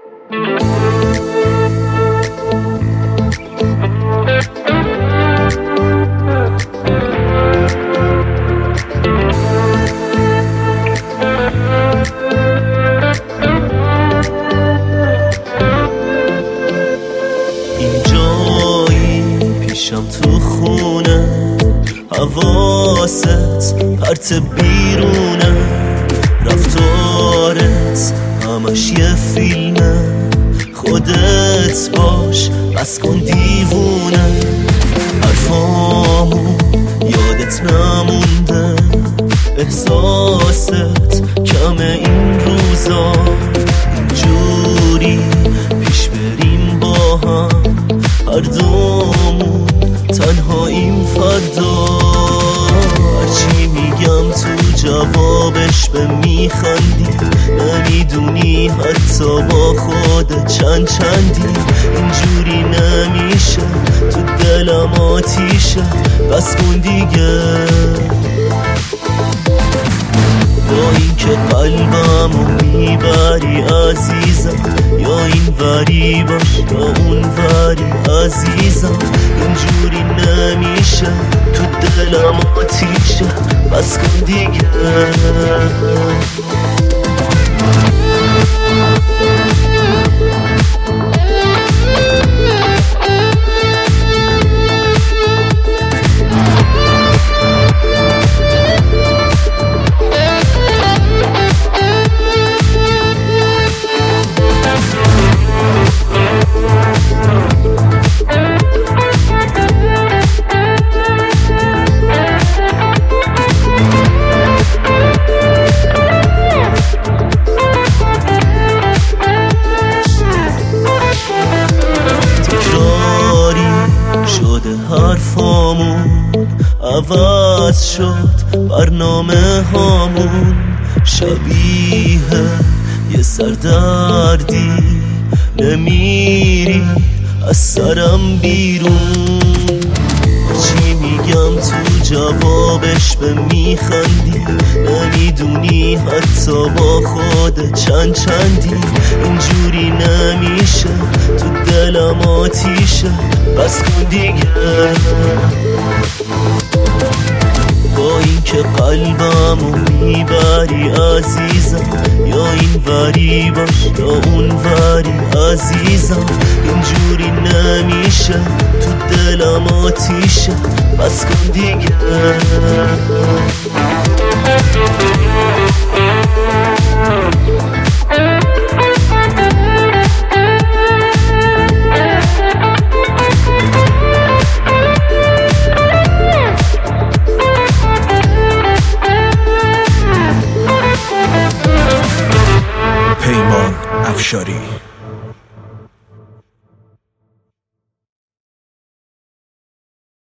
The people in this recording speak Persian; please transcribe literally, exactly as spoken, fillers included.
پیشم تو خونه حواست پرت بیرونه، رفتارت همش یه فیلمه، خودت باش بس کن دیوونه، حرفامون یادت نمونده، احساست کمه این روزا، اینجوری پیش بریم با هم، هر دومون تنهاییم فردا، هرچی میگم تو جوابش به میخندی، نمیدونی حتی با خودت چند چندی، اینجوری نمیشه تو دلم آتیشه، بس کن دیگه، با این که قلبمو میبری عزیزم، یا این وری باش یا اون وری عزیزم، اینجوری نمیشه تو دلم آتیشه، بس کن دیگه. حرفامون عوض شد، برنامه هامون شبیه یه سردردی، نمیری از سرم بیرون، چی میگم تو جوابش به میخندی، نمیدونی حتی با خودت چند چندی، اینجوری نمیشه تو دلم آتیشه، بس کن دیگه، با این که قلبمو میبری عزیزم، یا این وری باش یا اون وری عزیزم، اینجوری نمیشه تو دلم آتیشه، بس کن دیگه. پیمان افشاری.